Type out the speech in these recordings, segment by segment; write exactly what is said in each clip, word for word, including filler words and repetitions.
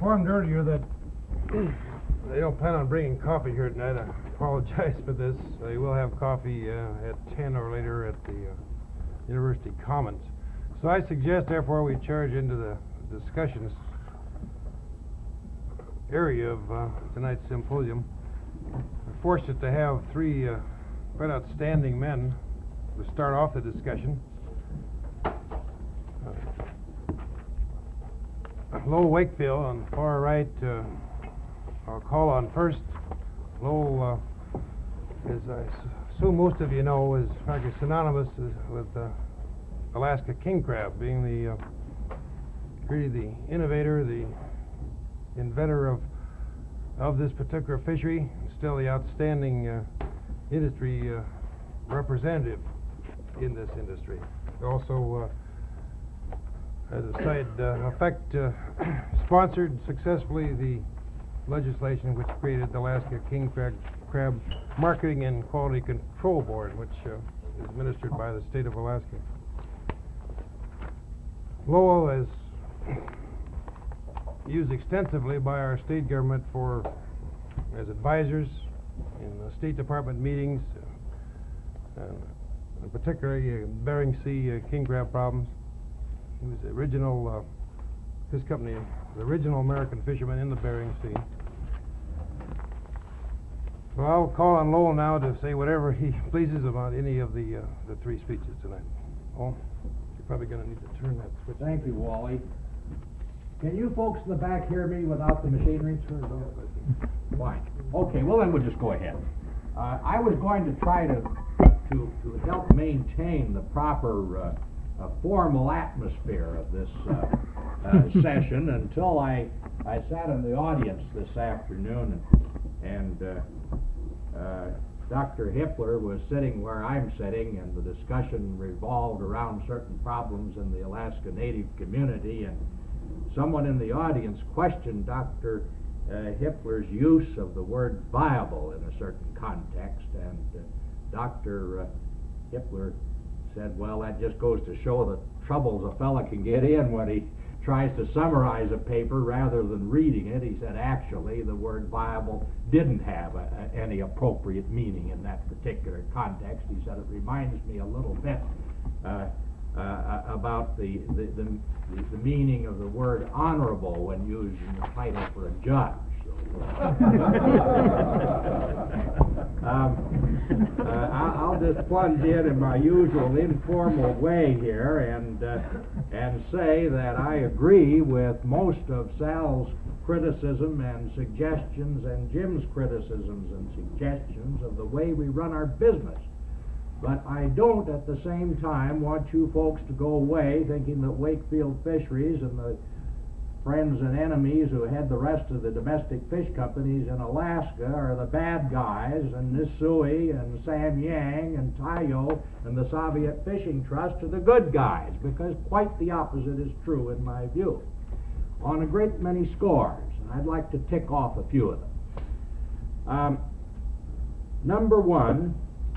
informed earlier that they don't plan on bringing coffee here tonight. I apologize for this. They will have coffee uh, at ten or later at the uh, University Commons. So I suggest, therefore, we charge into the discussions area of uh, tonight's symposium. We're fortunate to have three uh, quite outstanding men to start off the discussion. Lowell Wakefield on the far right, uh, I'll call on first. Lowell, uh, as I assume most of you know, is frankly synonymous with uh, Alaska king crab, being the uh, really the innovator, the inventor of of this particular fishery, still the outstanding uh, industry uh, representative in this industry. Also, uh, as a side uh, effect, uh, sponsored successfully the legislation which created the Alaska King Crab, Crab Marketing and Quality Control Board, which uh, is administered by the state of Alaska. Lowell is used extensively by our state government for as advisors in the State Department meetings, uh, and particularly uh, Bering Sea uh, king crab problems. He was the original, uh, his company, the original American fisherman in the Bering Sea. So I'll call on Lowell now to say whatever he pleases about any of the uh, the three speeches tonight. Oh, you're probably going to need to turn that switch. Thank you, Wally. Can you folks in the back hear me without the machinery turned on? Fine. Okay, well then we'll just go ahead. Uh, I was going to try to to to help maintain the proper uh, uh, formal atmosphere of this uh, uh, session until I I sat in the audience this afternoon and and uh, uh, Doctor Hippler was sitting where I'm sitting, and the discussion revolved around certain problems in the Alaska Native community, and someone in the audience questioned Doctor Uh, Hippler's use of the word viable in a certain context, and uh, Doctor Uh, Hippler said, well, that just goes to show the troubles a fella can get in when he tries to summarize a paper rather than reading it. He said, actually, the word viable didn't have a, a, any appropriate meaning in that particular context. He said, it reminds me a little bit uh, uh, about the, the, the, the meaning of the word honorable when used in the title for a judge. um, uh, I'll just plunge in in my usual informal way here and uh, and say that I agree with most of Sal's criticism and suggestions and Jim's criticisms and suggestions of the way we run our business. But I don't at the same time want you folks to go away thinking that Wakefield Fisheries and the friends and enemies who had the rest of the domestic fish companies in Alaska are the bad guys, and Nisui and Sam Yang and Tayo and the Soviet Fishing Trust are the good guys, because quite the opposite is true in my view on a great many scores. And I'd like to tick off a few of them. Um, number one,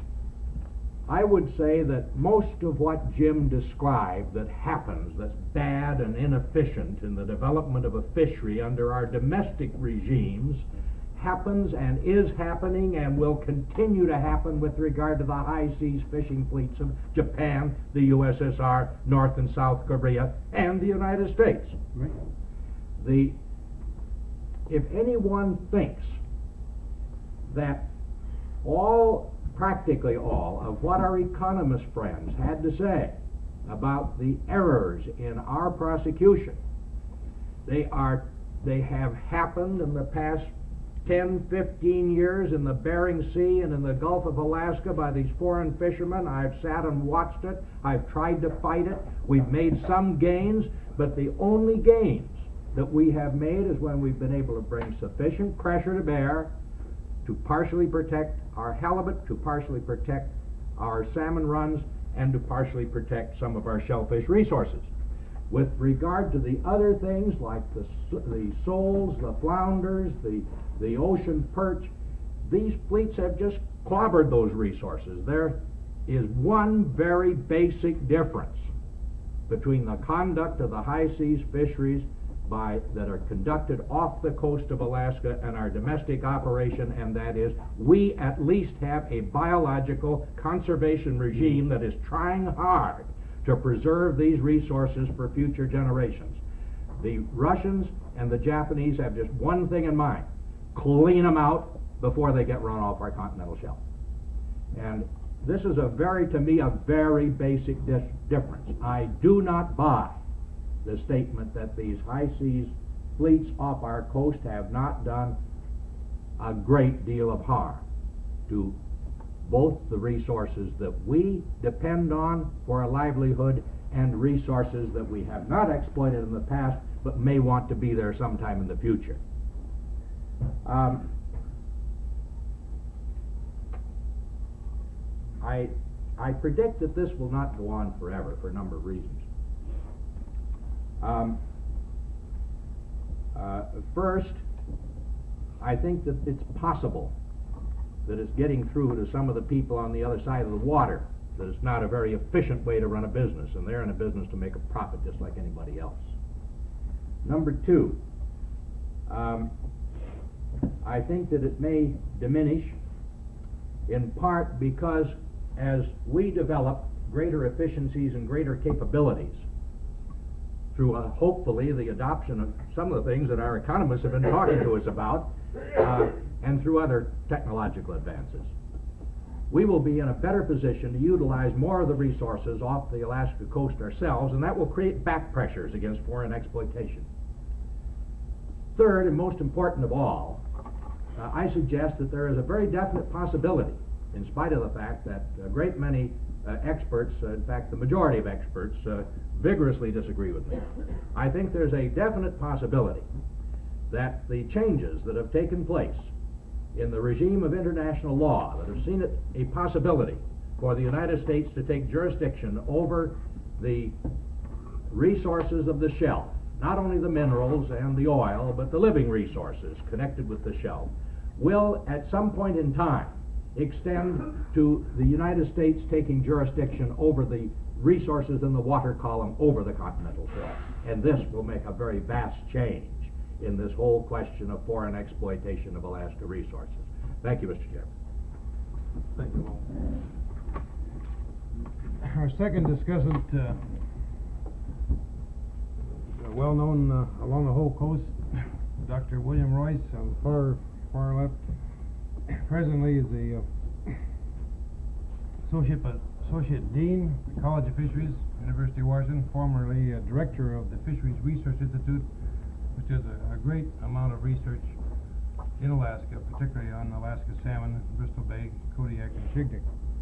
I would say that most of what Jim described that happens that's bad and inefficient in the development of a fishery under our domestic regimes happens and is happening and will continue to happen with regard to the high seas fishing fleets of Japan, the U S S R, North and South Korea, and the United States. Right. The, if anyone thinks that all practically all of what our economist friends had to say about the errors in our prosecution, they are they have happened in the past ten, fifteen years in the Bering Sea and in the Gulf of Alaska by these foreign fishermen. I've sat and watched it. I've tried to fight it. We've made some gains, but the only gains that we have made is when we've been able to bring sufficient pressure to bear to partially protect our halibut, to partially protect our salmon runs, and to partially protect some of our shellfish resources. With regard to the other things like the, the soles, the flounders, the, the ocean perch, these fleets have just clobbered those resources. There is one very basic difference between the conduct of the high seas fisheries by, that are conducted off the coast of Alaska and our domestic operation, and that is, we at least have a biological conservation regime that is trying hard to preserve these resources for future generations. The Russians and the Japanese have just one thing in mind: clean them out before they get run off our continental shelf. And this is a very, to me, a very basic dis difference. I do not buy the statement that these high seas fleets off our coast have not done a great deal of harm to both the resources that we depend on for a livelihood and resources that we have not exploited in the past but may want to be there sometime in the future. Um, I, I predict that this will not go on forever for a number of reasons. Um, uh, first, I think that it's possible that it's getting through to some of the people on the other side of the water that it's not a very efficient way to run a business, and they're in a business to make a profit just like anybody else. Number two, um, I think that it may diminish in part because as we develop greater efficiencies and greater capabilities through uh, hopefully the adoption of some of the things that our economists have been talking to us about, uh, and through other technological advances, we will be in a better position to utilize more of the resources off the Alaska coast ourselves, and that will create back pressures against foreign exploitation. Third, and most important of all, uh, I suggest that there is a very definite possibility, in spite of the fact that a great many uh, experts, uh, in fact the majority of experts, uh, vigorously disagree with me. I think there's a definite possibility that the changes that have taken place in the regime of international law, that have seen it a possibility for the United States to take jurisdiction over the resources of the shelf, not only the minerals and the oil, but the living resources connected with the shelf, will at some point in time extend to the United States taking jurisdiction over the resources in the water column over the continental shelf. And this will make a very vast change in this whole question of foreign exploitation of Alaska resources. Thank you, Mister Chairman. Thank you, Walt. Our second discussant, uh, well known uh, along the whole coast, Doctor William Royce, on the far, far left, presently is the uh, associate, uh, associate dean at the College of Fisheries, University of Washington, formerly uh, director of the Fisheries Research Institute, which does a, a great amount of research in Alaska, particularly on Alaska salmon, Bristol Bay, Kodiak, and Chignik.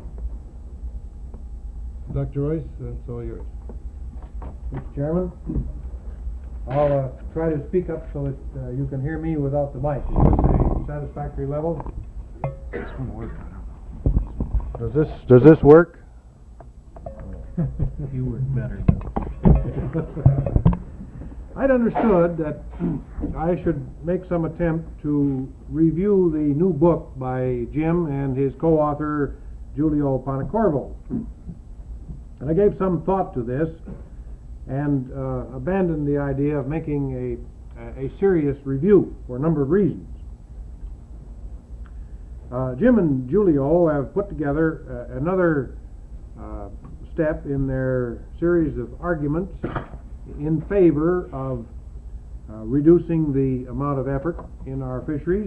Doctor Royce, that's all yours. Mister Chairman, I'll uh, try to speak up so that uh, you can hear me without the mic. Is this a satisfactory level? This one works. Does this Does this work? You work better. I'd understood that I should make some attempt to review the new book by Jim and his co-author Giulio Pontecorvo. And I gave some thought to this and uh, abandoned the idea of making a, a serious review for a number of reasons. Uh, Jim and Giulio have put together uh, another uh, step in their series of arguments in favor of uh, reducing the amount of effort in our fisheries,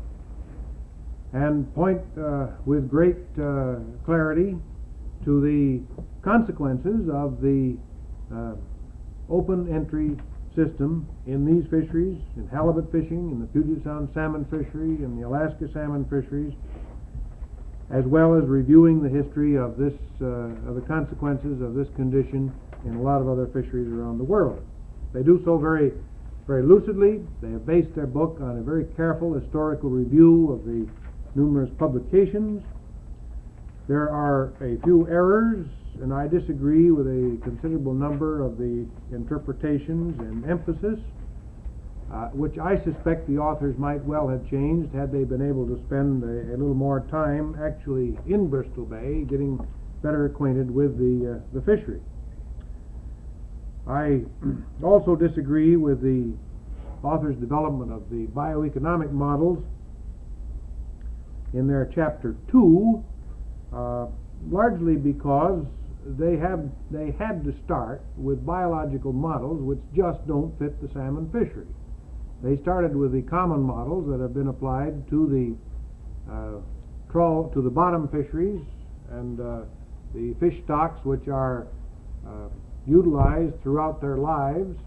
and point uh, with great uh, clarity to the consequences of the uh, open entry system in these fisheries, in halibut fishing, in the Puget Sound salmon fishery, in the Alaska salmon fisheries, as well as reviewing the history of this, uh, of the consequences of this condition in a lot of other fisheries around the world. They do so very, very lucidly. They have based their book on a very careful historical review of the numerous publications. There are a few errors, and I disagree with a considerable number of the interpretations and emphasis, uh, which I suspect the authors might well have changed had they been able to spend a, a little more time actually in Bristol Bay getting better acquainted with the, uh, the fishery. I also disagree with the author's development of the bioeconomic models in their chapter two, uh, largely because they have they had to start with biological models which just don't fit the salmon fishery. They started with the common models that have been applied to the uh, trawl to the bottom fisheries and uh, the fish stocks which are uh, utilized throughout their lives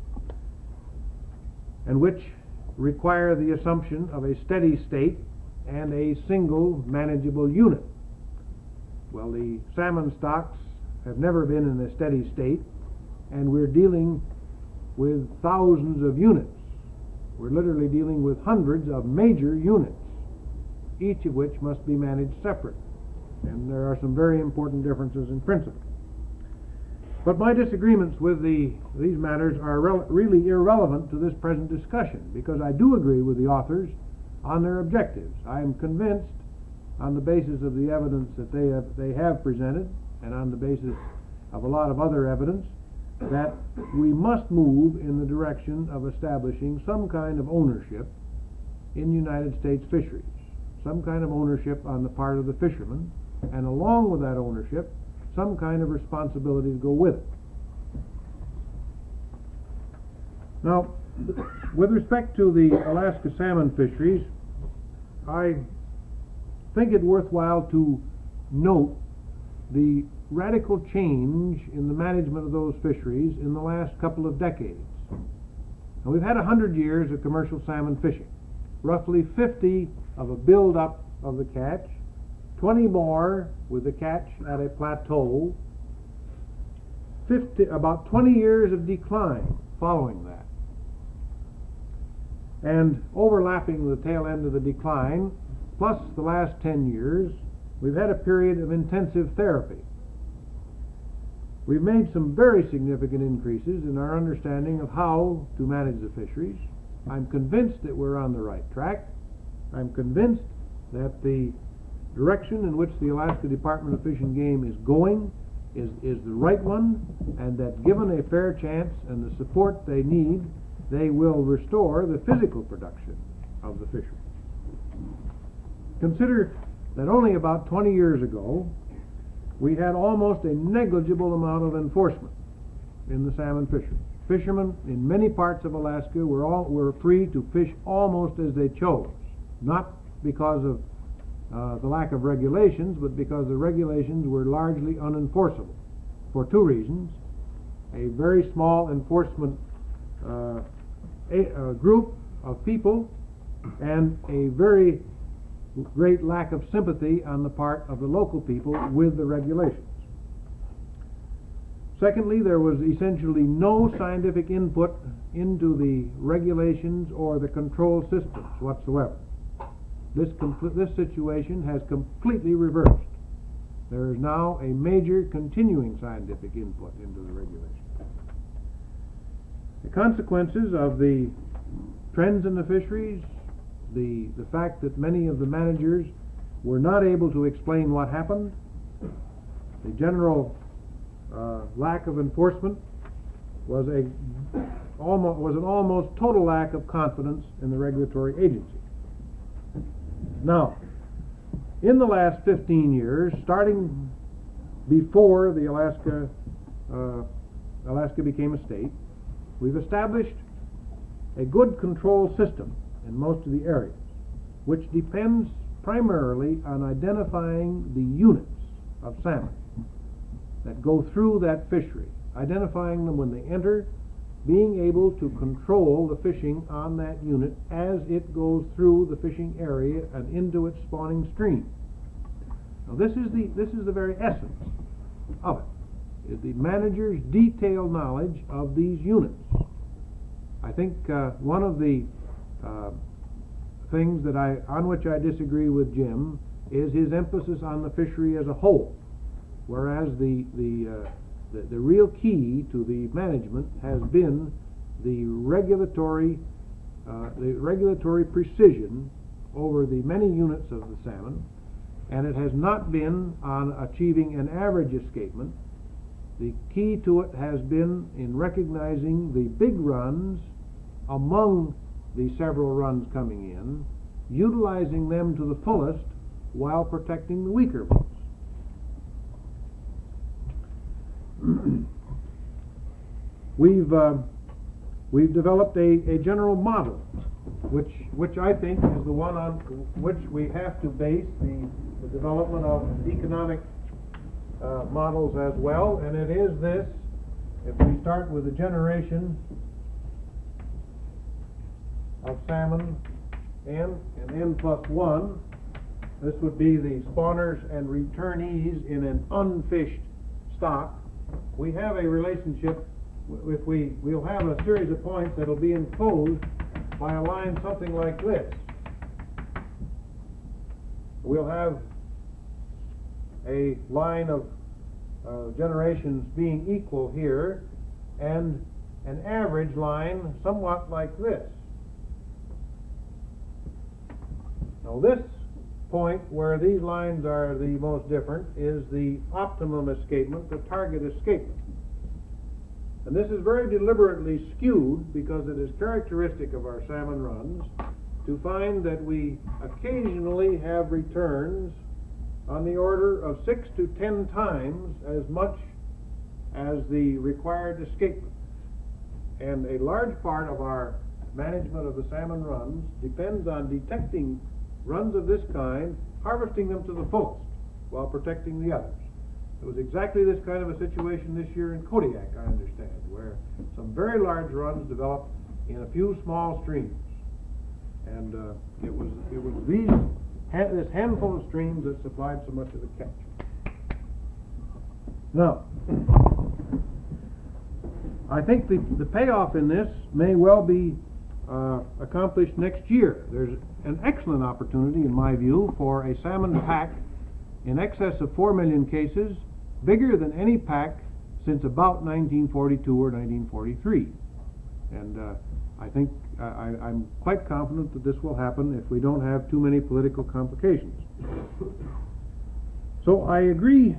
and which require the assumption of a steady state and a single manageable unit. Well, the salmon stocks have never been in a steady state, and we're dealing with thousands of units. We're literally dealing with hundreds of major units, each of which must be managed separate. And there are some very important differences in principle. But my disagreements with the, these matters are rel really irrelevant to this present discussion, because I do agree with the authors on their objectives. I am convinced, on the basis of the evidence that they have, they have presented, and on the basis of a lot of other evidence, that we must move in the direction of establishing some kind of ownership in United States fisheries, some kind of ownership on the part of the fishermen, and along with that ownership, some kind of responsibility to go with it. Now, with respect to the Alaska salmon fisheries, I think it worthwhile to note the radical change in the management of those fisheries in the last couple of decades. Now, we've had a hundred years of commercial salmon fishing, roughly fifty of a build-up of the catch, twenty more with the catch at a plateau, fifty, about twenty years of decline following that. And overlapping the tail end of the decline, plus the last ten years, we've had a period of intensive therapy. We've made some very significant increases in our understanding of how to manage the fisheries. I'm convinced that we're on the right track. I'm convinced that the direction in which the Alaska Department of Fish and Game is going is, is the right one, and that given a fair chance and the support they need, they will restore the physical production of the fishery. Consider that only about twenty years ago, we had almost a negligible amount of enforcement in the salmon fishery. Fishermen in many parts of Alaska were, all, were free to fish almost as they chose, not because of uh, the lack of regulations, but because the regulations were largely unenforceable for two reasons: a very small enforcement uh, a, a group of people, and a very great lack of sympathy on the part of the local people with the regulations. Secondly, there was essentially no scientific input into the regulations or the control systems whatsoever. This, this situation has completely reversed. There is now a major continuing scientific input into the regulations. The consequences of the trends in the fisheries, the, the fact that many of the managers were not able to explain what happened, the general uh, lack of enforcement was, a, almost, was an almost total lack of confidence in the regulatory agency. Now, in the last fifteen years, starting before the Alaska, uh, Alaska became a state, we've established a good control system in most of the areas, which depends primarily on identifying the units of salmon that go through that fishery, identifying them when they enter, being able to control the fishing on that unit as it goes through the fishing area and into its spawning stream. Now, this is the this is the very essence of it, is the manager's detailed knowledge of these units. I think uh, one of the uh, things that I on which I disagree with Jim is his emphasis on the fishery as a whole, whereas the the uh, The, the real key to the management has been the regulatory, uh, the regulatory precision over the many units of the salmon, and it has not been on achieving an average escapement, the key to it has been in recognizing the big runs among the several runs coming in, utilizing them to the fullest while protecting the weaker ones. We've uh, we've developed a, a general model, which which I think is the one on which we have to base the, the development of economic uh, models as well, and it is this. If we start with the generation of salmon N and N plus one, this would be the spawners and returnees in an unfished stock. We have a relationship. If we we'll have a series of points that'll be enclosed by a line something like this. We'll have a line of uh, generations being equal here, and an average line somewhat like this. Now this point where these lines are the most different is the optimum escapement, the target escapement. And this is very deliberately skewed because it is characteristic of our salmon runs to find that we occasionally have returns on the order of six to ten times as much as the required escapement. And a large part of our management of the salmon runs depends on detecting runs of this kind, harvesting them to the fullest while protecting the others. It was exactly this kind of a situation this year in Kodiak, I understand, where some very large runs developed in a few small streams. And uh, it was it was these this handful of streams that supplied so much of the catch. Now, I think the, the payoff in this may well be uh, accomplished next year. There's an excellent opportunity, in my view, for a salmon pack in excess of four million cases, bigger than any pack since about nineteen forty-two or nineteen forty-three. And uh, I think uh, I, I'm quite confident that this will happen if we don't have too many political complications. So I agree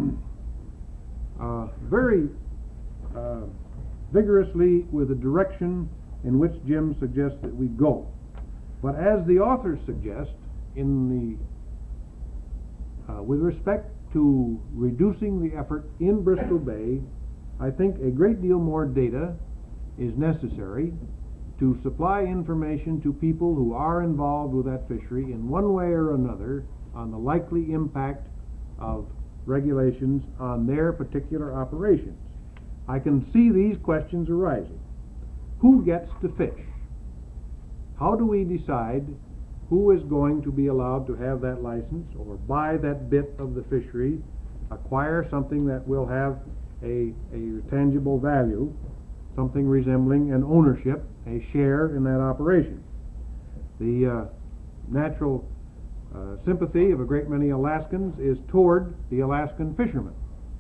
uh, very uh, vigorously with the direction in which Jim suggests that we go. But as the authors suggest, in the uh, with respect to reducing the effort in Bristol Bay, I think a great deal more data is necessary to supply information to people who are involved with that fishery in one way or another on the likely impact of regulations on their particular operations. I can see these questions arising. Who gets to fish? How do we decide who is going to be allowed to have that license or buy that bit of the fishery, acquire something that will have a, a tangible value, something resembling an ownership, a share in that operation? The uh, natural uh, sympathy of a great many Alaskans is toward the Alaskan fishermen.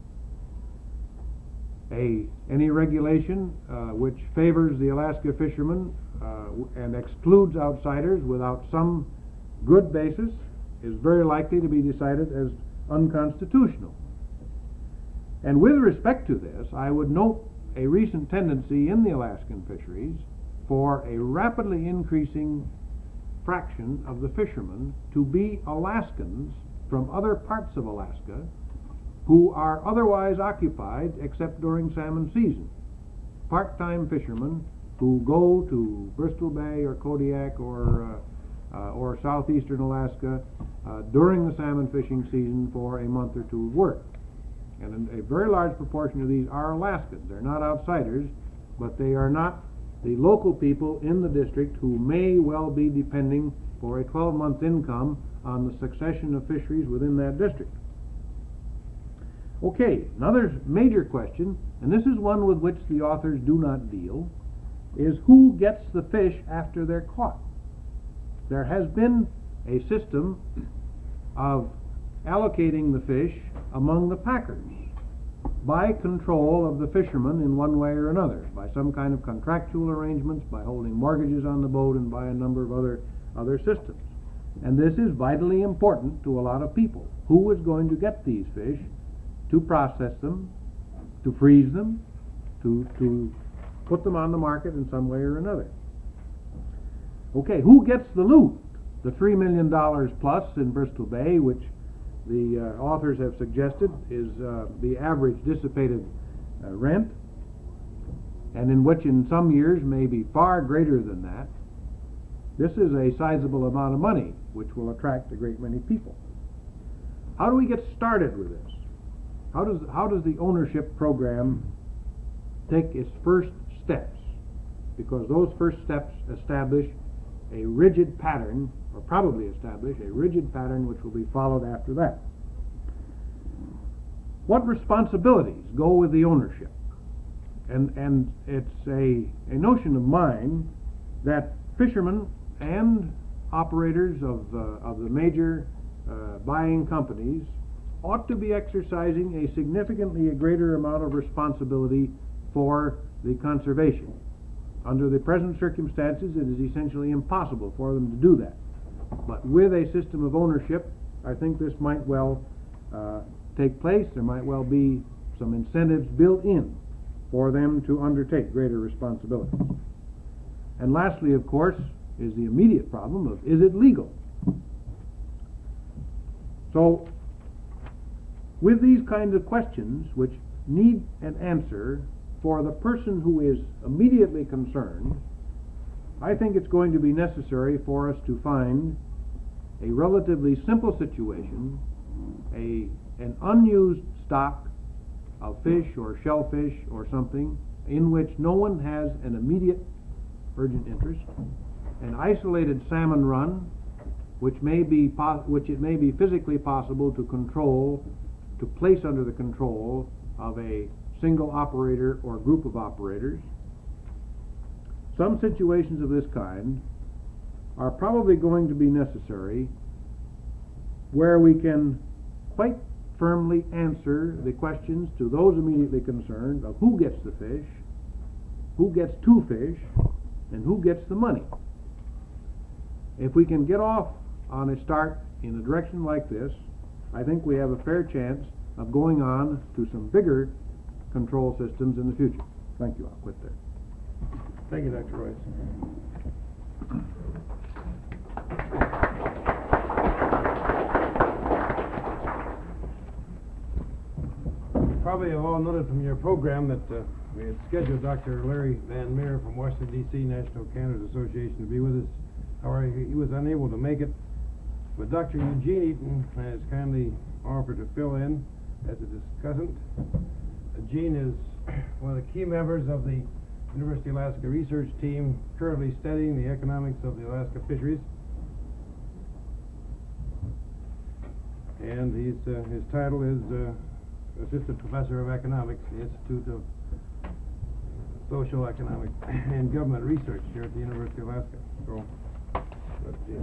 A, any regulation uh, which favors the Alaska fishermen uh, and excludes outsiders without some good basis is very likely to be decided as unconstitutional. And with respect to this, I would note a recent tendency in the Alaskan fisheries for a rapidly increasing fraction of the fishermen to be Alaskans from other parts of Alaska who are otherwise occupied except during salmon season. Part-time fishermen who go to Bristol Bay or Kodiak or uh, uh, or southeastern Alaska uh, during the salmon fishing season for a month or two of work. And a very large proportion of these are Alaskans. They're not outsiders, but they are not the local people in the district who may well be depending for a twelve-month income on the succession of fisheries within that district. Okay, another major question, and this is one with which the authors do not deal, is who gets the fish after they're caught. There has been a system of allocating the fish among the packers by control of the fishermen in one way or another, by some kind of contractual arrangements, by holding mortgages on the boat, and by a number of other, other systems. And this is vitally important to a lot of people. Who is going to get these fish, to process them, to freeze them, to, to put them on the market in some way or another. Okay, who gets the loot? The three million dollars plus in Bristol Bay, which the uh, authors have suggested is uh, the average dissipated uh, rent, and in which in some years may be far greater than that. This is a sizable amount of money which will attract a great many people. How do we get started with this? How does, how does the ownership program take its first steps? Because those first steps establish a rigid pattern, or probably establish a rigid pattern which will be followed after that. What responsibilities go with the ownership? And, and it's a, a notion of mine that fishermen and operators of, uh, of the major uh, buying companies ought to be exercising a significantly greater amount of responsibility for the conservation. Under the present circumstances, it is essentially impossible for them to do that. But with a system of ownership, I think this might well uh, take place. There might well be some incentives built in for them to undertake greater responsibilities. And lastly, of course, is the immediate problem of, is it legal? So, with these kinds of questions, which need an answer for the person who is immediately concerned, I think it's going to be necessary for us to find a relatively simple situation, a, an unused stock of fish or shellfish or something in which no one has an immediate urgent interest, an isolated salmon run which may be which it may be physically possible to control, to place under the control of a single operator or group of operators. Some situations of this kind are probably going to be necessary where we can quite firmly answer the questions to those immediately concerned of who gets the fish, who gets two fish, and who gets the money. If we can get off on a start in a direction like this, I think we have a fair chance of going on to some bigger control systems in the future. Thank you. I'll quit there. Thank you, Doctor Royce. Probably have all noted from your program that uh, we had scheduled Doctor Larry Van Meer from Washington, D C National Cannabis Association to be with us. However, he, he was unable to make it. But Doctor Eugene Eaton has kindly offered to fill in as a discussant. Uh, Gene is one of the key members of the University of Alaska research team currently studying the economics of the Alaska fisheries. And he's, uh, his title is uh, Assistant Professor of Economics, the Institute of Social Economic and Government Research here at the University of Alaska. So, let's see.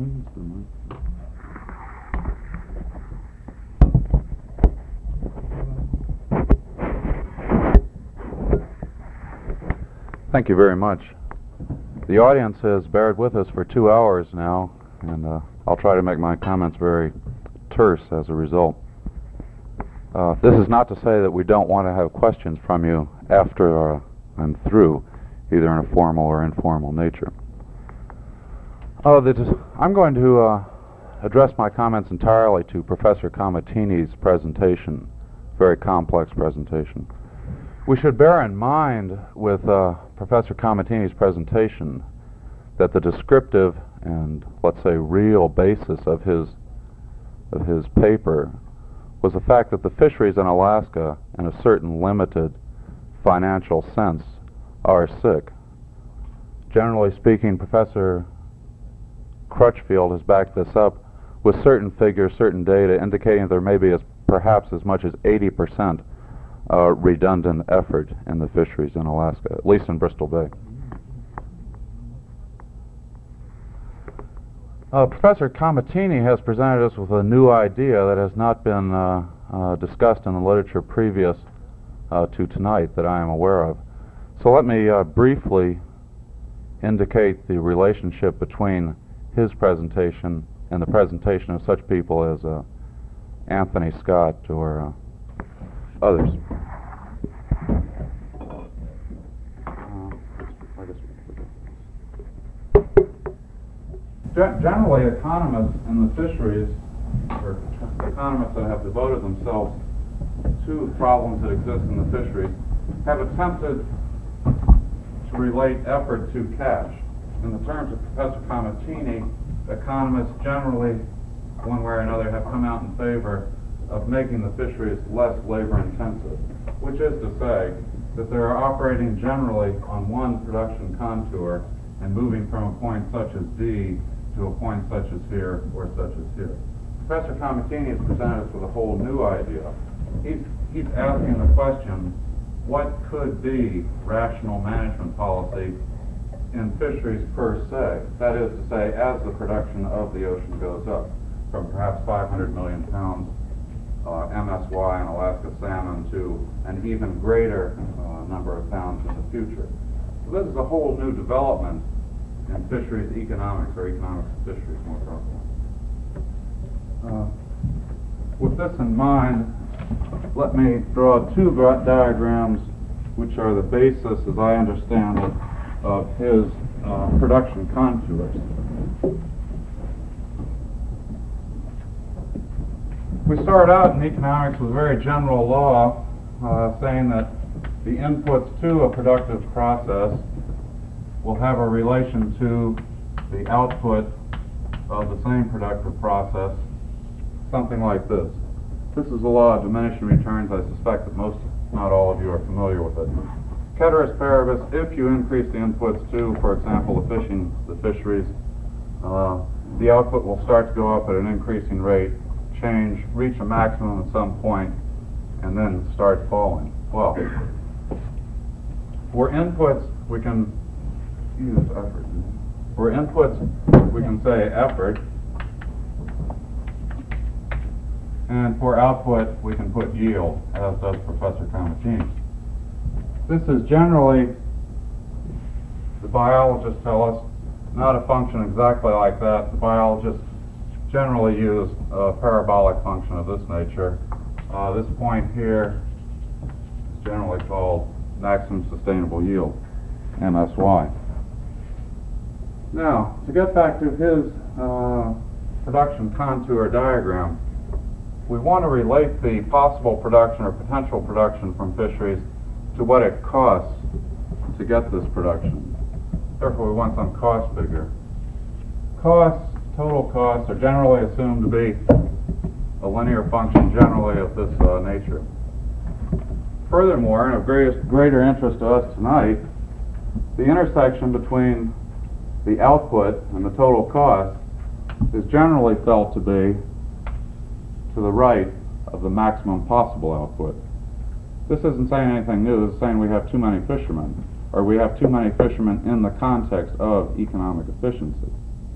Thank you very much. The audience has bared with us for two hours now, and uh, I'll try to make my comments very terse as a result. Uh, this is not to say that we don't want to have questions from you after uh, I'm through, either in a formal or informal nature. Uh, the, I'm going to uh, address my comments entirely to Professor Camatini's presentation, very complex presentation. We should bear in mind with uh, Professor Camatini's presentation that the descriptive and, let's say, real basis of his of his paper was the fact that the fisheries in Alaska, in a certain limited financial sense, are sick. Generally speaking, Professor Crutchfield has backed this up with certain figures, certain data, indicating there may be as perhaps as much as eighty percent uh, redundant effort in the fisheries in Alaska, at least in Bristol Bay. Uh, Professor Camatini has presented us with a new idea that has not been uh, uh, discussed in the literature previous uh, to tonight that I am aware of. So let me uh, briefly indicate the relationship between his presentation and the presentation of such people as uh, Anthony Scott or uh, others. Gen- generally, economists in the fisheries, or economists that have devoted themselves to problems that exist in the fisheries, have attempted to relate effort to cash. In the terms of Professor Camatini, economists generally, one way or another, have come out in favor of making the fisheries less labor-intensive, which is to say that they're operating generally on one production contour and moving from a point such as D to a point such as here or such as here. Professor Camatini has presented us with a whole new idea. He's, he's asking the question, what could be rational management policy in fisheries per se? That is to say, as the production of the ocean goes up, from perhaps five hundred million pounds uh, M S Y and Alaska salmon to an even greater uh, number of pounds in the future. So this is a whole new development in fisheries economics, or economics of fisheries more properly. Uh, with this in mind, let me draw two gra- diagrams which are the basis, as I understand it, of his uh, production contours. We start out in economics with a very general law uh, saying that the inputs to a productive process will have a relation to the output of the same productive process, something like this. This is the law of diminishing returns. I suspect that most, if not all of you, are familiar with it. Ceteris paribus, if you increase the inputs to, for example, the fishing, the fisheries, uh, the output will start to go up at an increasing rate, change, reach a maximum at some point, and then start falling. Well, for inputs, we can use effort. For inputs, we can say effort, and for output, we can put yield, as does Professor Camatini. This is generally, the biologists tell us, not a function exactly like that. The biologists generally use a parabolic function of this nature. Uh, this point here is generally called maximum sustainable yield, M S Y. Now, to get back to his uh, production contour diagram, we want to relate the possible production or potential production from fisheries to what it costs to get this production. Therefore, we want some cost figure. Costs, total costs, are generally assumed to be a linear function generally of this uh, nature. Furthermore, and of greatest, greater interest to us tonight, the intersection between the output and the total cost is generally felt to be to the right of the maximum possible output. This isn't saying anything new. This is saying we have too many fishermen, or we have too many fishermen in the context of economic efficiency.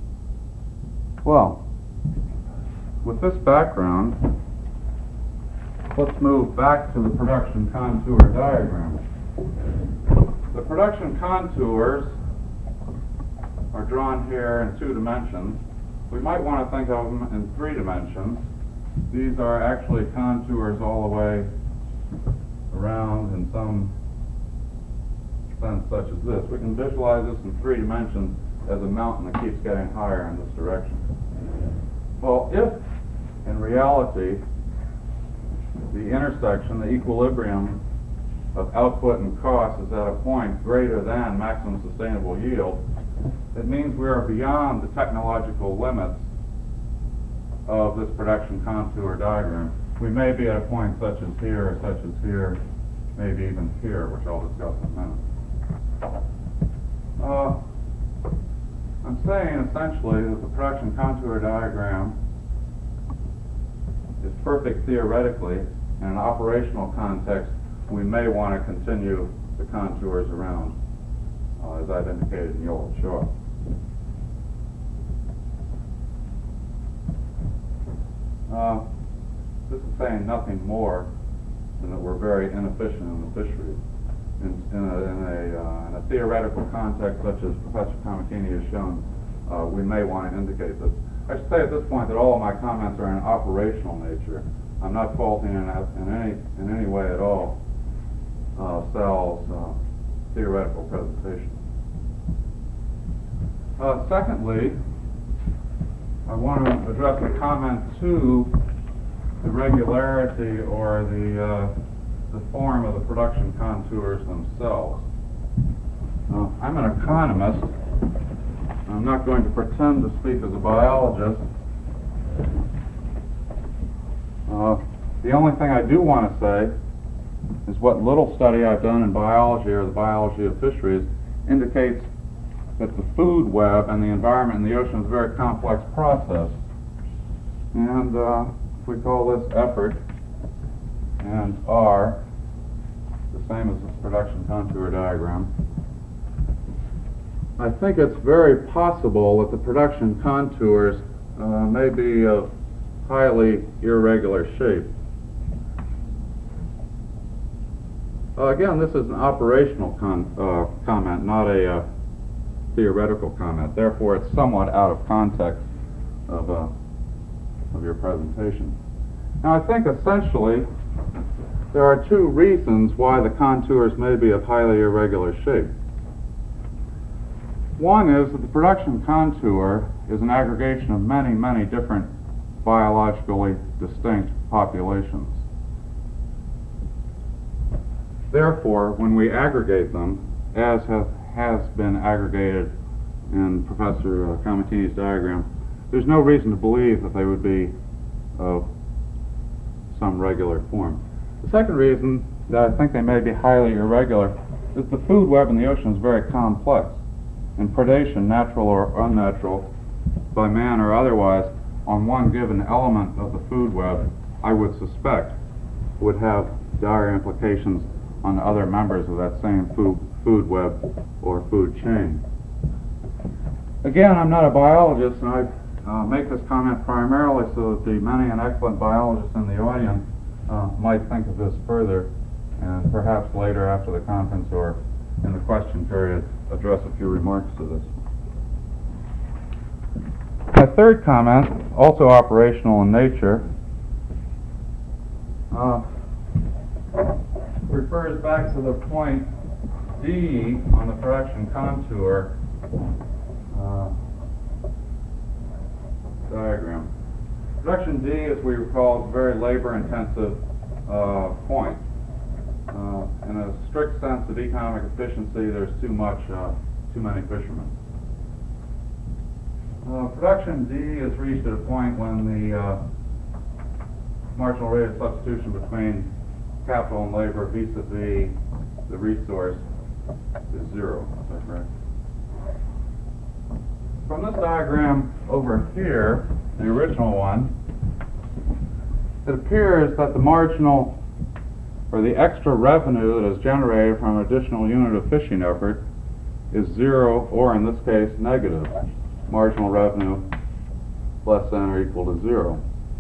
Well, with this background, let's move back to the production contour diagram. The production contours are drawn here in two dimensions. We might want to think of them in three dimensions. These are actually contours all the way around in some sense such as this. We can visualize this in three dimensions as a mountain that keeps getting higher in this direction. Well, if in reality the intersection, the equilibrium of output and cost is at a point greater than maximum sustainable yield, it means we are beyond the technological limits of this production contour diagram. We may be at a point such as here, or such as here, maybe even here, which I'll discuss in a minute. Uh, I'm saying essentially that the production contour diagram is perfect theoretically. In an operational context, we may want to continue the contours around, uh, as I've indicated in yellow chalk. Uh, this is saying nothing more than that we're very inefficient in the fisheries. In, in, a, in, a, uh, in a theoretical context such as Professor Camatini has shown, uh, we may want to indicate this. I should say at this point that all of my comments are in operational nature. I'm not faulting in, in, any, in any way at all uh, Sal's uh, theoretical presentation. Uh, secondly, I want to address a comment to the regularity or the, uh, the form of the production contours themselves. Uh, I'm an economist. I'm not going to pretend to speak as a biologist. Uh, the only thing I do want to say is what little study I've done in biology or the biology of fisheries indicates that the food web and the environment in the ocean is a very complex process. And uh, if we call this effort and R the same as this production contour diagram, I think it's very possible that the production contours uh, may be of highly irregular shape. Uh, again, this is an operational con uh, comment, not a uh, theoretical comment. Therefore, it's somewhat out of context of, uh, of your presentation. Now, I think essentially there are two reasons why the contours may be of highly irregular shape. One is that the production contour is an aggregation of many, many different biologically distinct populations. Therefore, when we aggregate them, as have, has been aggregated in Professor uh, Camatini's diagram, there's no reason to believe that they would be of some regular form. The second reason that I think they may be highly irregular is the food web in the ocean is very complex, and predation, natural or unnatural, by man or otherwise, on one given element of the food web, I would suspect would have dire implications on other members of that same food, food web or food chain. Again, I'm not a biologist, and I uh, make this comment primarily so that the many and excellent biologists in the audience uh, might think of this further, and perhaps later after the conference or in the question period address a few remarks to this. My third comment, also operational in nature, uh, refers back to the point D on the production contour uh, diagram. Production D, as we recall, is a very labor-intensive uh, point. Uh, in a strict sense of economic efficiency, there's too much, uh, too many fishermen. Uh, production D is reached at a point when the uh, marginal rate of substitution between capital and labor vis-a-vis the resource is zero. Is that correct? From this diagram over here, the original one, it appears that the marginal or the extra revenue that is generated from an additional unit of fishing effort is zero, or in this case, negative. Marginal revenue less than or equal to zero.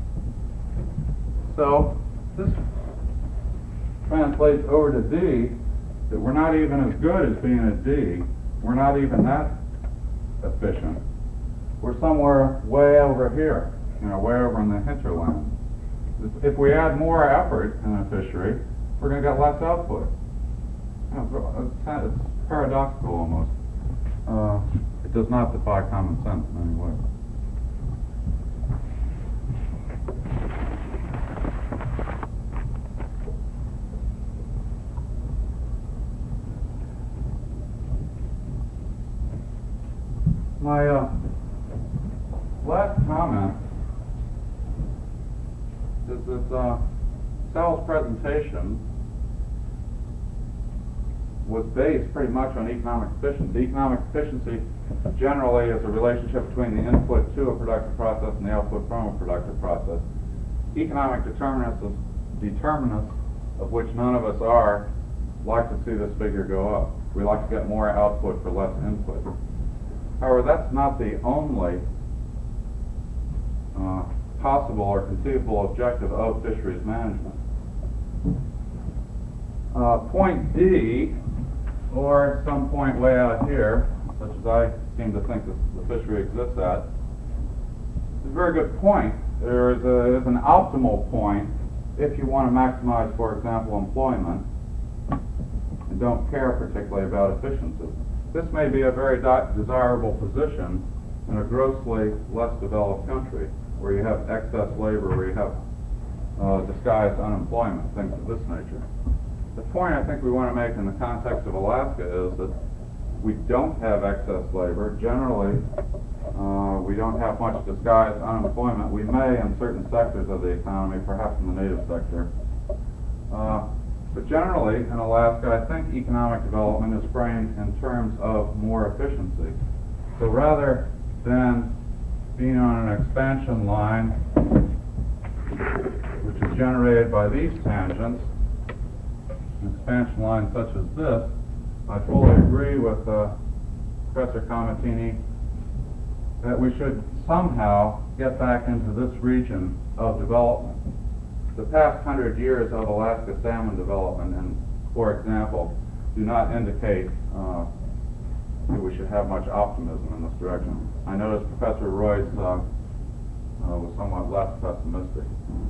So this translates over to D, that we're not even as good as being a D. We're not even that efficient. We're somewhere way over here, you know, way over in the hinterland. If we add more effort in a fishery, we're going to get less output. You know, it's, it's paradoxical almost. Uh, it does not defy common sense in any way. My uh, last comment is that uh, Sal's presentation was based pretty much on economic efficiency. Economic efficiency generally is a relationship between the input to a productive process and the output from a productive process. Economic determinists of, determinists of which none of us are like to see this figure go up. We like to get more output for less input. However, that's not the only uh, possible or conceivable objective of fisheries management. Uh, point D, or some point way out here, such as I seem to think that the fishery exists at, is a very good point. There is, a, is an optimal point if you want to maximize, for example, employment and don't care particularly about efficiency. This may be a very desirable position in a grossly less developed country, where you have excess labor, where you have uh, disguised unemployment, things of this nature. The point I think we want to make in the context of Alaska is that we don't have excess labor. Generally, uh, we don't have much disguised unemployment. We may in certain sectors of the economy, perhaps in the native sector. Uh, but generally, in Alaska, I think economic development is framed in terms of more efficiency. So rather than being on an expansion line, which is generated by these tangents, an expansion line such as this, I fully agree with uh, Professor Camatini that we should somehow get back into this region of development. The past hundred years of Alaska salmon development, and for example, do not indicate uh, that we should have much optimism in this direction. I noticed Professor Royce uh, uh, was somewhat less pessimistic.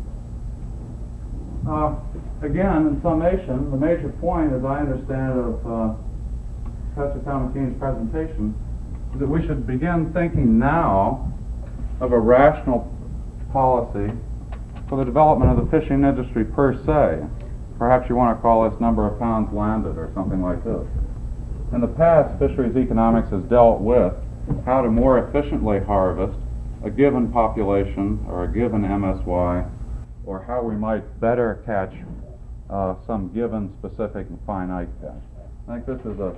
Uh, again, in summation, the major point, as I understand it, of uh, Professor Camatini's presentation is that we should begin thinking now of a rational policy for the development of the fishing industry per se. Perhaps you want to call this number of pounds landed or something like this. In the past, fisheries economics has dealt with how to more efficiently harvest a given population or a given M S Y, or how we might better catch uh, some given specific and finite catch. I think this is a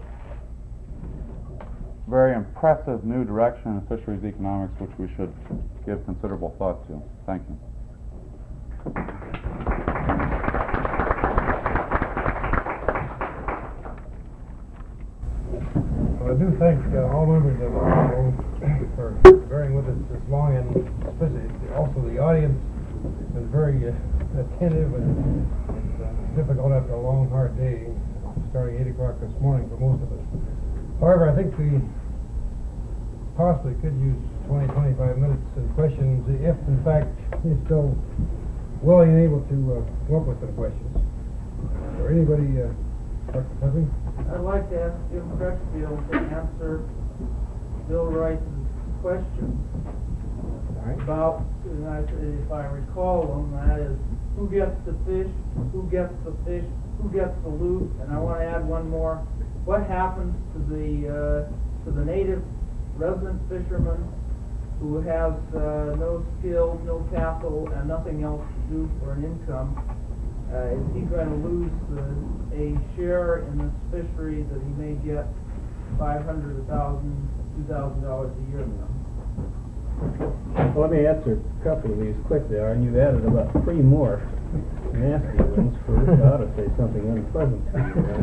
very impressive new direction in fisheries economics which we should give considerable thought to. Thank you. Well, I do thank uh, all members of the council for bearing with us this long, and especially also the audience was very uh, attentive, and it's uh, difficult after a long, hard day, starting eight o'clock this morning for most of us. However, I think we possibly could use twenty, twenty-five minutes in questions if, in fact, you're still willing and able to uh, come up with some questions. Or anybody, uh, Doctor Pepping? I'd like to ask Jim Crutchfield to answer Bill Rice's question about, and I, if I recall them, that is, who gets the fish, who gets the fish, who gets the loot, and I want to add one more. What happens to the uh, to the native resident fisherman who has uh, no skills, no capital, and nothing else to do for an income? Uh, is he going to lose uh, a share in this fishery that he may get five hundred, a thousand, two thousand dollars a year now? Well, let me answer a couple of these quickly, and you've added about three more nasty ones for which I ought to say something unpleasant to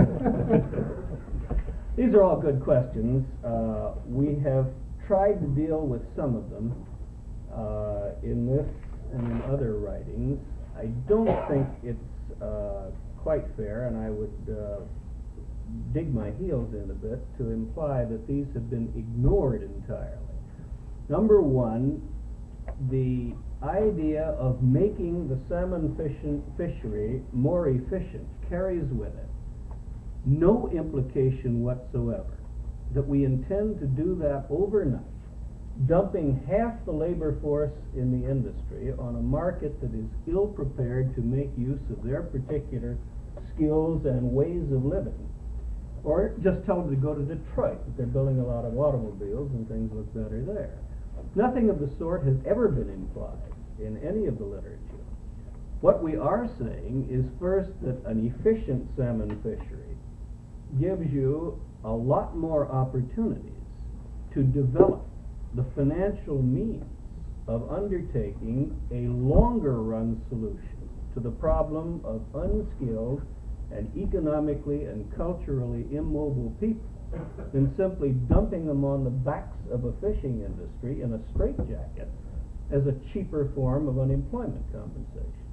you. These are all good questions. Uh, we have tried to deal with some of them uh, in this and in other writings. I don't think it's uh, quite fair, and I would uh, dig my heels in a bit to imply that these have been ignored entirely. Number one, the idea of making the salmon fishing, fishery more efficient carries with it no implication whatsoever that we intend to do that overnight, dumping half the labor force in the industry on a market that is ill prepared to make use of their particular skills and ways of living. Or just tell them to go to Detroit, that they're building a lot of automobiles and things look better there. Nothing of the sort has ever been implied in any of the literature. What we are saying is first that an efficient salmon fishery gives you a lot more opportunities to develop the financial means of undertaking a longer run solution to the problem of unskilled and economically and culturally immobile people than simply dumping them on the backs of a fishing industry in a straitjacket as a cheaper form of unemployment compensation.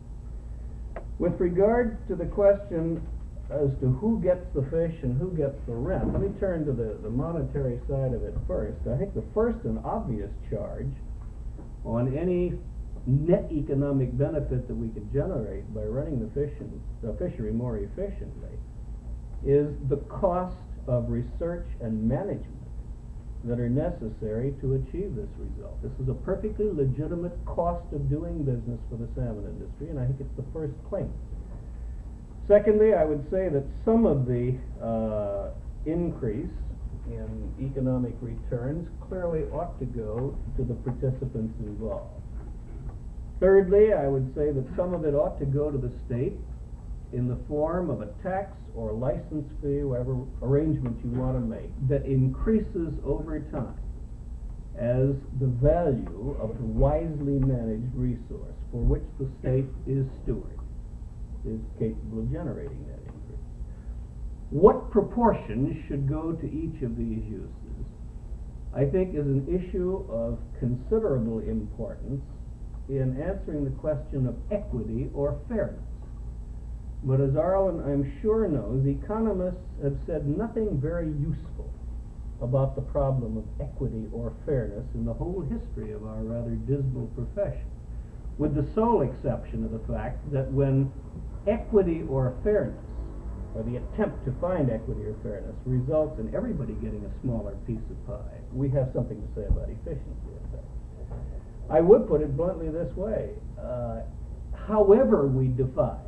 With regard to the question as to who gets the fish and who gets the rent, let me turn to the, the monetary side of it first. I think the first and obvious charge on any net economic benefit that we could generate by running the, fishing, the fishery more efficiently is the cost of research and management that are necessary to achieve this result. This is a perfectly legitimate cost of doing business for the salmon industry, and I think it's the first claim. Secondly, I would say that some of the uh, increase in economic returns clearly ought to go to the participants involved. Thirdly, I would say that some of it ought to go to the state in the form of a tax or a license fee, whatever arrangement you want to make, that increases over time as the value of the wisely managed resource for which the state is steward is capable of generating that increase. What proportions should go to each of these uses, I think, is an issue of considerable importance in answering the question of equity or fairness. But as Arlen, I'm sure, knows, economists have said nothing very useful about the problem of equity or fairness in the whole history of our rather dismal profession, with the sole exception of the fact that when equity or fairness, or the attempt to find equity or fairness, results in everybody getting a smaller piece of pie, we have something to say about efficiency effect. I would put it bluntly this way. Uh, however we divide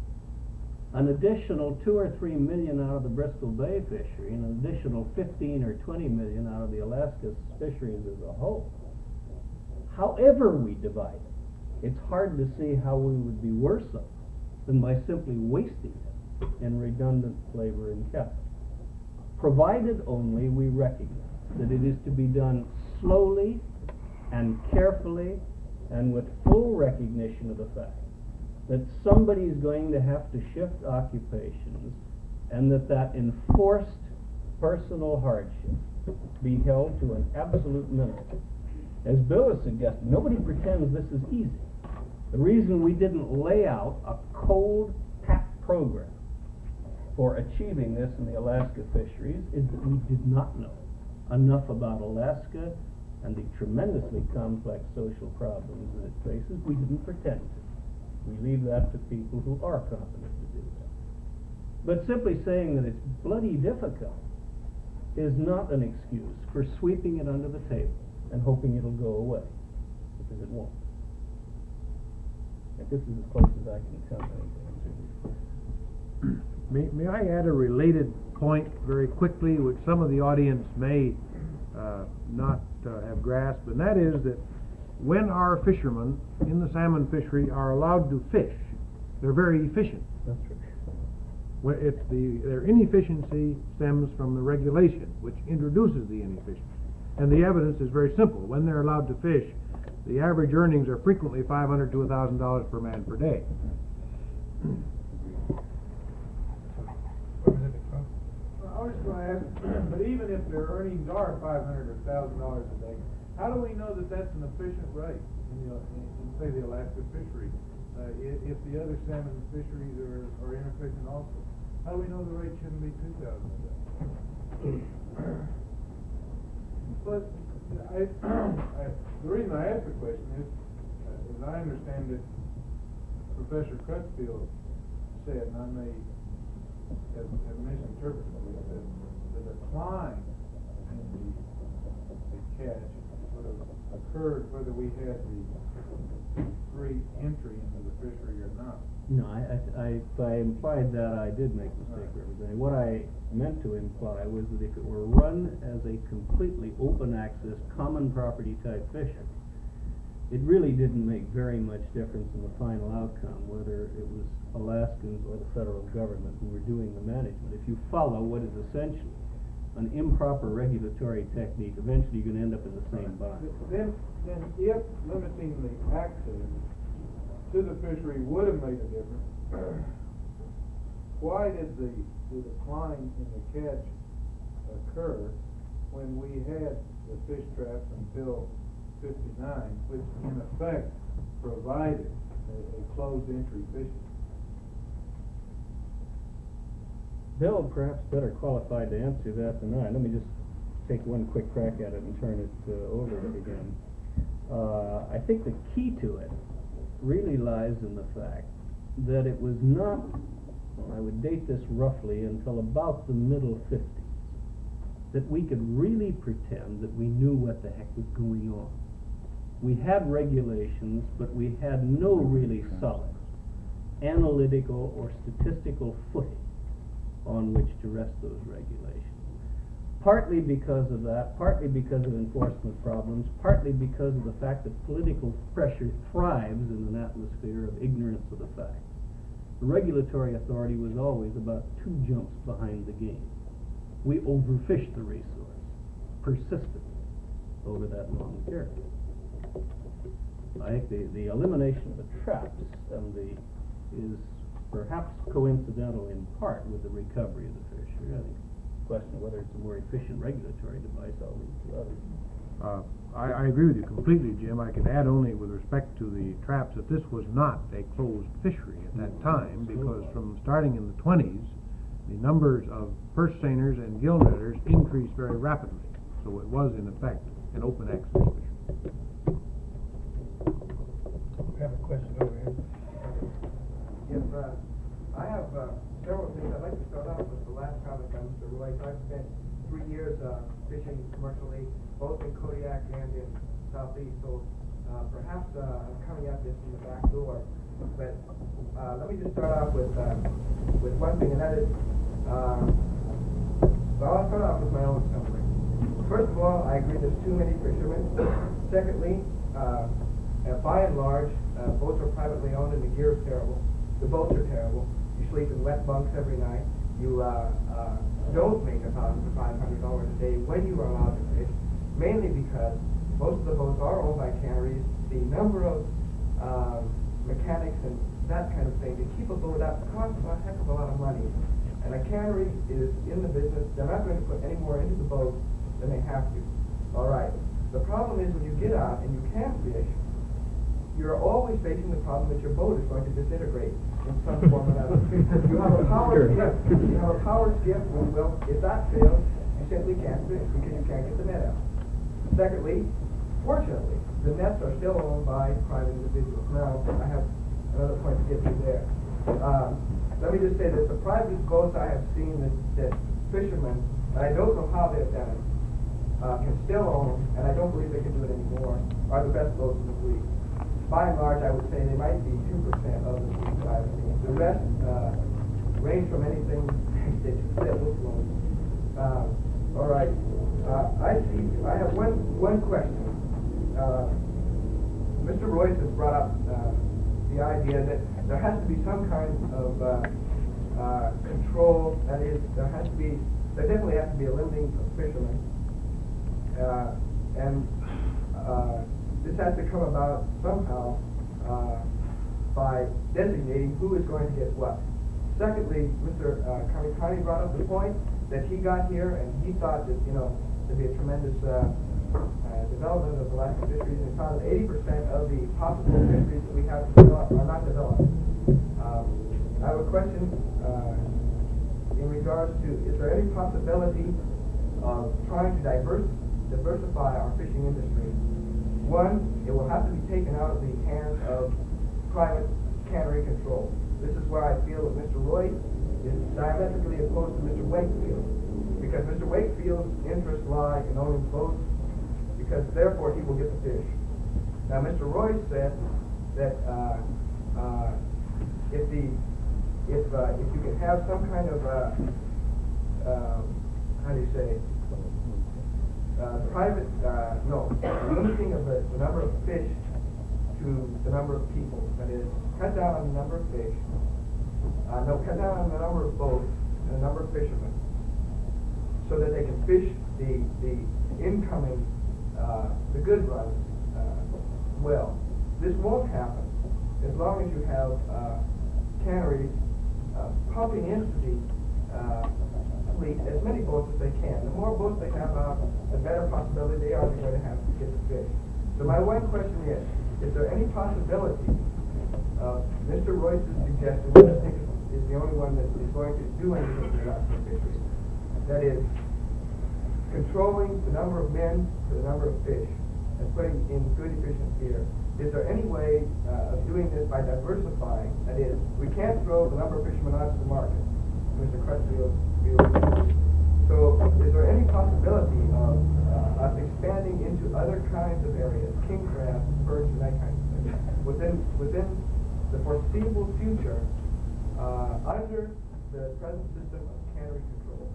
an additional two or three million out of the Bristol Bay fishery and an additional fifteen or twenty million out of the Alaska fisheries as a whole, however we divide it, it's hard to see how we would be worse off than by simply wasting it in redundant labor and capital, provided only we recognize that it is to be done slowly and carefully and with full recognition of the fact that somebody is going to have to shift occupations and that that enforced personal hardship be held to an absolute minimum. As Bill has suggested, nobody pretends this is easy. The reason we didn't lay out a cold tap program for achieving this in the Alaska fisheries is that we did not know enough about Alaska and the tremendously complex social problems that it faces. We didn't pretend to. We leave that to people who are competent to do that. But simply saying that it's bloody difficult is not an excuse for sweeping it under the table and hoping it'll go away, because it won't. And this is as close as I can come to anything. May, may I add a related point very quickly, which some of the audience may uh, not uh, have grasped, and that is that when our fishermen in the salmon fishery are allowed to fish, they're very efficient. That's true. When it's the, their inefficiency stems from the regulation, which introduces the inefficiency. And the evidence is very simple. When they're allowed to fish, the average earnings are frequently five hundred to one thousand dollars per man per day. I was going to ask, but even if their earnings are five hundred or one thousand dollars a day, how do we know that that's an efficient rate in, the, in, in say, the Alaska fishery? Uh, if, if the other salmon fisheries are, are inefficient also, how do we know the rate shouldn't be two thousand a day? But I, I, the reason I ask the question is, uh, as I understand it, Professor Crutchfield said, and I may have, have misinterpreted this, that the decline in the, the catch would have occurred whether we had the free entry into the fishery or not. No, I, I, I, if I implied that, I did make a mistake, Representative. What I meant to imply was that if it were run as a completely open access, common property type fishery, it really didn't make very much difference in the final outcome, whether it was Alaskans or the federal government who were doing the management. If you follow what is essentially an improper regulatory technique, eventually you're going to end up in the same bind. Then, then if limiting the access to the fishery would have made a difference, why did the, the decline in the catch occur when we had the fish traps until fifty-nine, which in effect provided a, a closed entry fishing? Bill, perhaps better qualified to answer that than I. Let me just take one quick crack at it and turn it uh, over again. Uh, I think the key to it really lies in the fact that it was not, I would date this roughly until about the middle fifties, that we could really pretend that we knew what the heck was going on. We had regulations, but we had no really solid analytical or statistical footing on which to rest those regulations. Partly because of that, partly because of enforcement problems, partly because of the fact that political pressure thrives in an atmosphere of ignorance of the facts. The regulatory authority was always about two jumps behind the game. We overfished the resource persistently over that long period. I think the, the elimination of the traps and the is perhaps coincidental in part with the recovery of the fishery. I think the question of whether it's a more efficient regulatory device, I'll leave to others. Uh, I, I agree with you completely, Jim. I can add only with respect to the traps that this was not a closed fishery at that time, because from starting in the twenties, the numbers of purse seiners and gill netters increased very rapidly. So it was, in effect, an open access fishery. I have a question over here. Yes, uh, I have uh, several things. I'd like to start off with the last comment by Mister Royce. I've spent three years uh, fishing commercially, both in Kodiak and in Southeast, so uh, perhaps uh, I'm coming at this from the back door. But uh, let me just start off with uh, with one thing, and that is, uh, well, I'll start off with my own summary. First of all, I agree there's too many fishermen. Secondly, uh, uh, by and large, uh, boats are privately owned and the gear is terrible. The boats are terrible. You sleep in wet bunks every night. You uh, uh, don't make a thousand to five hundred dollars a day when you are allowed to fish, mainly because most of the boats are owned by canneries. The number of uh, mechanics and that kind of thing to keep a boat up costs a heck of a lot of money. And a cannery is in the business. They're not going to put any more into the boat than they have to. All right. The problem is when you get out and you can't fish, you're always facing the problem that your boat is going to disintegrate in some form or another. You have a power skiff. You have a power skiff. Well, if that fails, you simply can't fish because you can't get the net out. Secondly, fortunately, the nets are still owned by private individuals. Now, I have another point to get to there. Um, let me just say that the private boats I have seen that, that fishermen, and I don't know how they've done it, uh, can still own, and I don't believe they can do it anymore, are the best boats in the fleet. By and large, I would say they might be two percent of the fleet that I've seen. The rest uh, range from anything that you said was wrong. Um, all right. Uh, I see. I have one one question. Uh, Mister Royce has brought up uh, the idea that there has to be some kind of uh, uh, control. That is, there has to be. There definitely has to be a limiting of fishermen, uh, and. Uh, This has to come about somehow uh, by designating who is going to get what. Secondly, Mister Uh, Kamikani brought up the point that he got here and he thought that, you know, there'd be a tremendous uh, uh, development of Alaska fisheries, and found that eighty percent of the possible fisheries that we have to develop are not developed. Um, I have a question uh, in regards to, is there any possibility of trying to diverse, diversify our fishing industry? One, it will have to be taken out of the hands of private cannery control. This is where I feel that Mister Royce is diametrically opposed to Mister Wakefield, because Mister Wakefield's interests lie in owning boats, because therefore he will get the fish. Now, Mister Royce said that uh, uh, if the if uh, if you can have some kind of uh, uh, how do you say? Uh, private, uh, no, limiting of the, the number of fish to the number of people. That is, cut down on the number of fish, uh, no, cut down on the number of boats and the number of fishermen, so that they can fish the the incoming, uh, the good runs uh, well. This won't happen as long as you have uh, canneries uh, pumping into the uh, fleet as many boats as they can. The more boats they have out, the better possibility they are they're going to have to get the fish. So my one question is, is there any possibility of Mister Royce's suggestion, which I think is the only one that is going to do anything for the Alaska fisheries, that is, controlling the number of men to the number of fish and putting in good efficient gear? Is there any way uh, of doing this by diversifying? That is, we can't throw the number of fishermen out to the market. Mister Crutchfield. So, is there any possibility of uh, us expanding into other kinds of areas, king crab, perch, and that kind of thing, within within the foreseeable future, uh, under the present system of cannery control?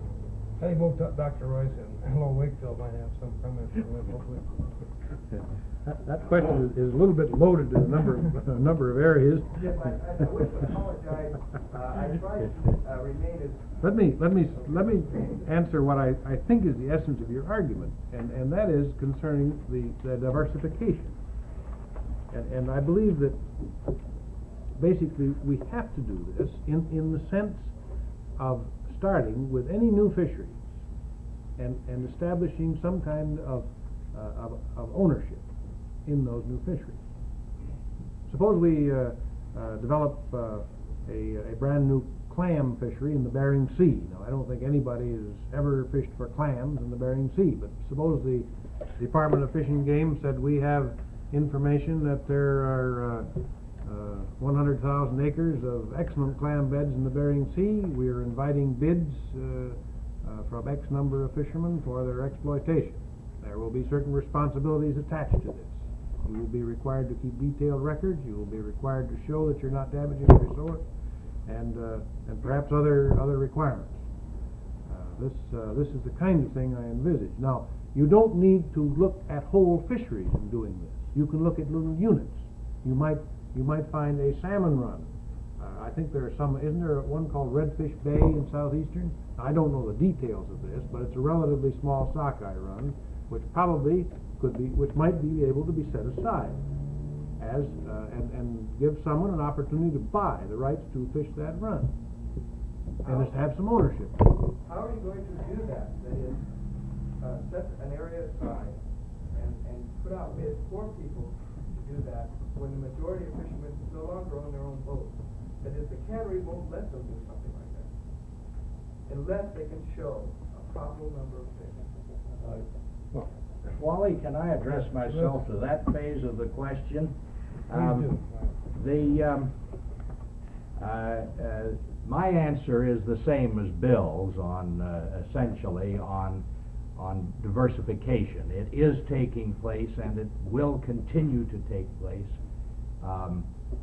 I think both Doctor Royce and Hello Wakefield might have some comments on that, hopefully. That, that question is, is a little bit loaded in a number of, a number of areas. Yes, I, I, I wish to apologize. Uh, I try to uh, remain as. Let me, let me, let me answer what I, I think is the essence of your argument, and, and that is concerning the, the diversification. And, and I believe that basically we have to do this in, in the sense of starting with any new fisheries and, and establishing some kind of, uh, of, of ownership in those new fisheries. Suppose we uh, uh, develop uh, a, a brand new clam fishery in the Bering Sea. Now, I don't think anybody has ever fished for clams in the Bering Sea, but suppose the Department of Fish and Game said we have information that there are uh, uh, one hundred thousand acres of excellent clam beds in the Bering Sea. We are inviting bids uh, uh, from X number of fishermen for their exploitation. There will be certain responsibilities attached to this. You will be required to keep detailed records. You will be required to show that you're not damaging the resource, and uh, and perhaps other other requirements. Uh, this uh, this is the kind of thing I envisage. Now, you don't need to look at whole fisheries in doing this. You can look at little units. You might you might find a salmon run. Uh, I think there are some. Isn't there one called Redfish Bay in southeastern? I don't know the details of this, but it's a relatively small sockeye run, which probably could be, which might be able to be set aside as uh, and and give someone an opportunity to buy the rights to fish that run and just have some ownership. How are you going to do that? That is, uh, set an area aside and, and put out bids for people to do that when the majority of fishermen no longer own their own boats. That is, the cannery won't let them do something like that unless they can show a proper number of fish. Uh, well, Wally, can I address myself to that phase of the question? Um, the um, uh, uh, my answer is the same as Bill's on uh, essentially on on diversification. It is taking place, and it will continue to take place. Um,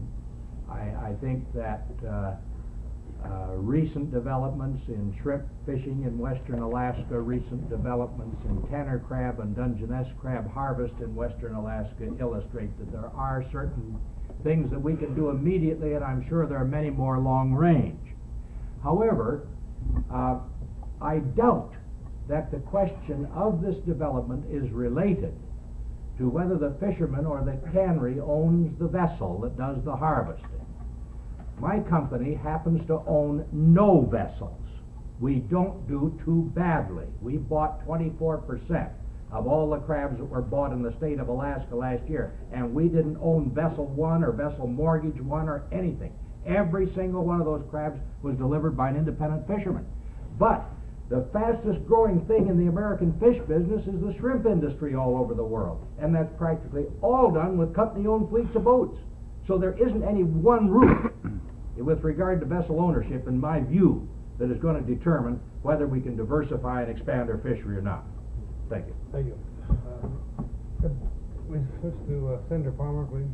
I, I think that uh, uh, recent developments in shrimp fishing in western Alaska, recent developments in tanner crab and Dungeness crab harvest in western Alaska illustrate that there are certain things that we can do immediately, and I'm sure there are many more long range. However, uh, I doubt that the question of this development is related to whether the fisherman or the cannery owns the vessel that does the harvesting. My company happens to own no vessels. We don't do too badly. We bought twenty-four percent of all the crabs that were bought in the state of Alaska last year, and we didn't own vessel one or vessel mortgage one or anything. Every single one of those crabs was delivered by an independent fisherman. But the fastest growing thing in the American fish business is the shrimp industry all over the world, and that's practically all done with company-owned fleets of boats. So there isn't any one route with regard to vessel ownership, in my view, that is going to determine whether we can diversify and expand our fishery or not. Thank you. Thank you. Uh, could we switch to uh, Senator Palmer, please?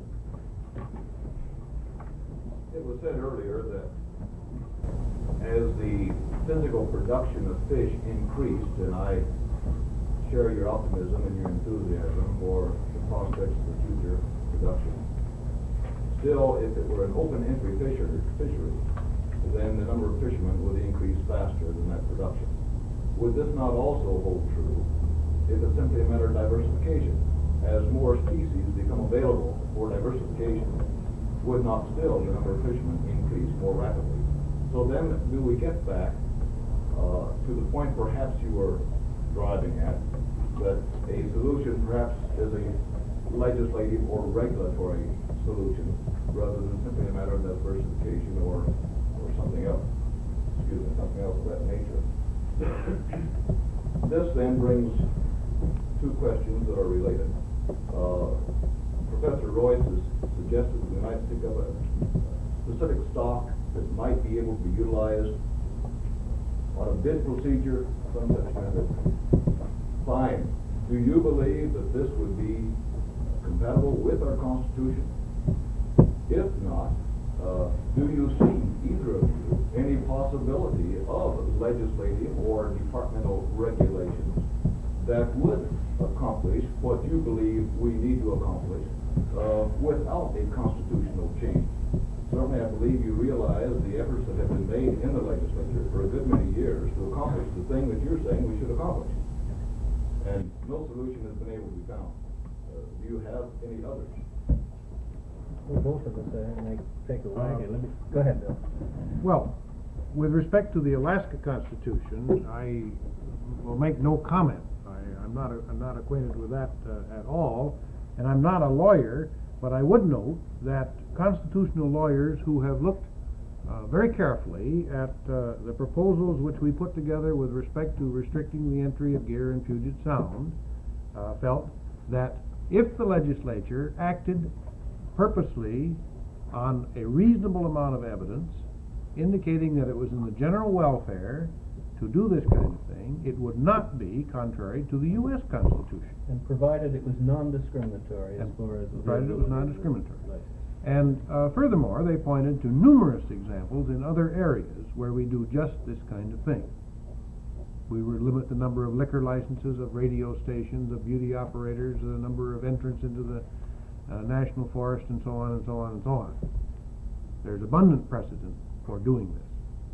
It was said earlier that as the physical production of fish increased, and I share your optimism and your enthusiasm for the prospects of the future production, still, if it were an open entry fisher, fishery, then the number of fishermen would increase faster than that production. Would this not also hold true if it's simply a matter of diversification? As more species become available for diversification, would not still the number of fishermen increase more rapidly? So then, do we get back uh, to the point perhaps you were driving at, that a solution perhaps is a legislative or regulatory solution rather than simply a matter of diversification or or something else, excuse me, something else of that nature. This then brings two questions that are related. Uh, Professor Royce has suggested that we might think of a specific stock that might be able to be utilized on a bid procedure, some such kind of fine. Do you believe that this would be compatible with our Constitution? If not, uh, do you see, either of you, any possibility of legislative or departmental regulations that would accomplish what you believe we need to accomplish uh, without a constitutional change? Certainly, I believe you realize the efforts that have been made in the legislature for a good many years to accomplish the thing that you're saying we should accomplish. And no solution has been able to be found. Uh, do you have any others? Well, both of us, uh, and I take a wag at it. Let me, go ahead, Bill. Well, with respect to the Alaska Constitution, I will make no comment. I, I'm not, a, I'm not acquainted with that uh, at all, and I'm not a lawyer, but I would note that constitutional lawyers who have looked uh, very carefully at uh, the proposals which we put together with respect to restricting the entry of gear in Puget Sound uh, felt that if the legislature acted purposely on a reasonable amount of evidence indicating that it was in the general welfare to do this kind of thing, it would not be contrary to the U S Constitution. And provided it was non-discriminatory as And far as... provided it was non-discriminatory. Right. And uh, furthermore, they pointed to numerous examples in other areas where we do just this kind of thing. We would limit the number of liquor licenses, of radio stations, of beauty operators, the number of entrants into the uh, national forest, and so on and so on and so on. There's abundant precedent for doing this.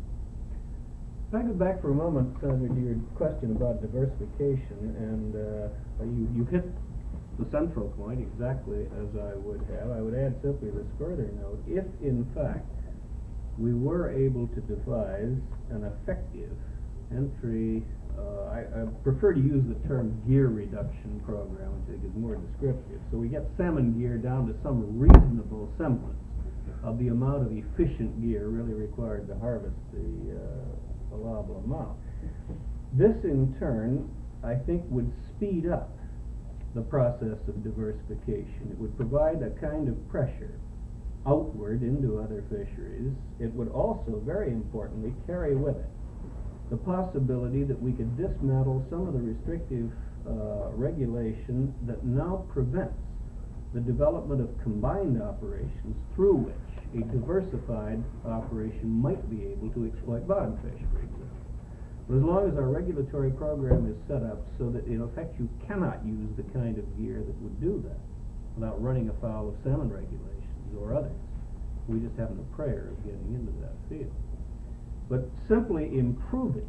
Can I go back for a moment, Senator, to your question about diversification, and uh, you, you hit the central point exactly as I would have. I would add simply this further note: if in fact we were able to devise an effective entry, uh, I, I prefer to use the term gear reduction program, which I think is more descriptive, so we get salmon gear down to some reasonable semblance of the amount of efficient gear really required to harvest the uh, allowable amount. This in turn, I think, would speed up the process of diversification. It would provide a kind of pressure outward into other fisheries. It would also, very importantly, carry with it the possibility that we could dismantle some of the restrictive uh, regulation that now prevents the development of combined operations through which a diversified operation might be able to exploit bottom fish, for example. But as long as our regulatory program is set up so that in effect you cannot use the kind of gear that would do that without running afoul of salmon regulations or others, we just haven't a prayer of getting into that field. But simply improving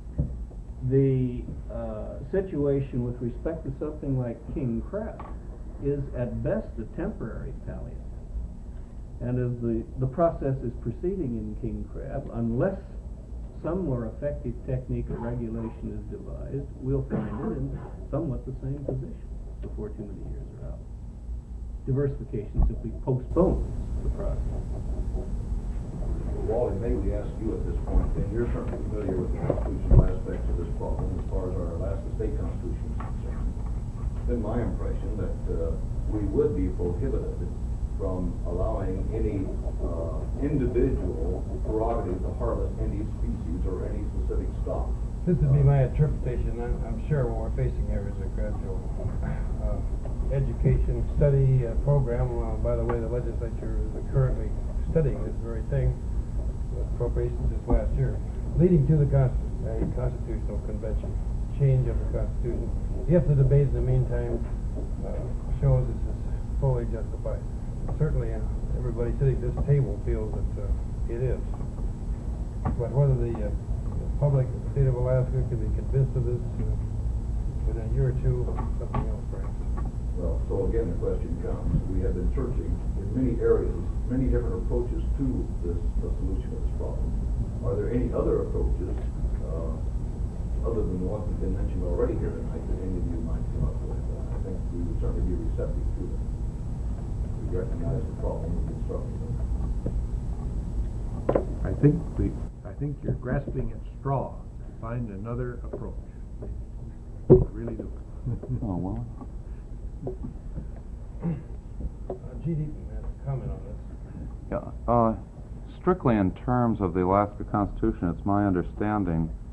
the uh, situation with respect to something like king crab is at best a temporary palliative. And as the, the process is proceeding in king crab, unless some more effective technique or regulation is devised, we'll find it in somewhat the same position before too many years are out. Diversification simply postpones the process. Wally, may we ask you at this point, then you're certainly familiar with the constitutional aspects of this problem as far as our Alaska State Constitution is concerned. It's been my impression that uh, we would be prohibited from allowing any uh, individual prerogative to harvest any species or any specific stock. This would be my interpretation. I'm, I'm sure what we're facing here is a gradual uh, education study uh, program. Uh, by the way, the legislature is currently studying this very thing, appropriations this last year, leading to the Const uh, Constitutional Convention, change of the Constitution. If the debate in the meantime uh, shows this is fully justified. Certainly, uh, everybody sitting at this table feels that uh, it is. But whether the, uh, the public of the state of Alaska can be convinced of this uh, within a year or two, something else perhaps. Well, so again, the question comes, we have been searching in many areas, many different approaches to this, the solution of this problem. Are there any other approaches, uh, other than the ones that have been mentioned already here tonight, that any of you might come up with? Uh, I think we would certainly be receptive to them. We recognize the problem of construction. I think we, I think you're grasping at straw to find another approach. I really do. Oh, well. Uh, G D has a comment on this. Yeah, uh, strictly in terms of the Alaska Constitution, it's my understanding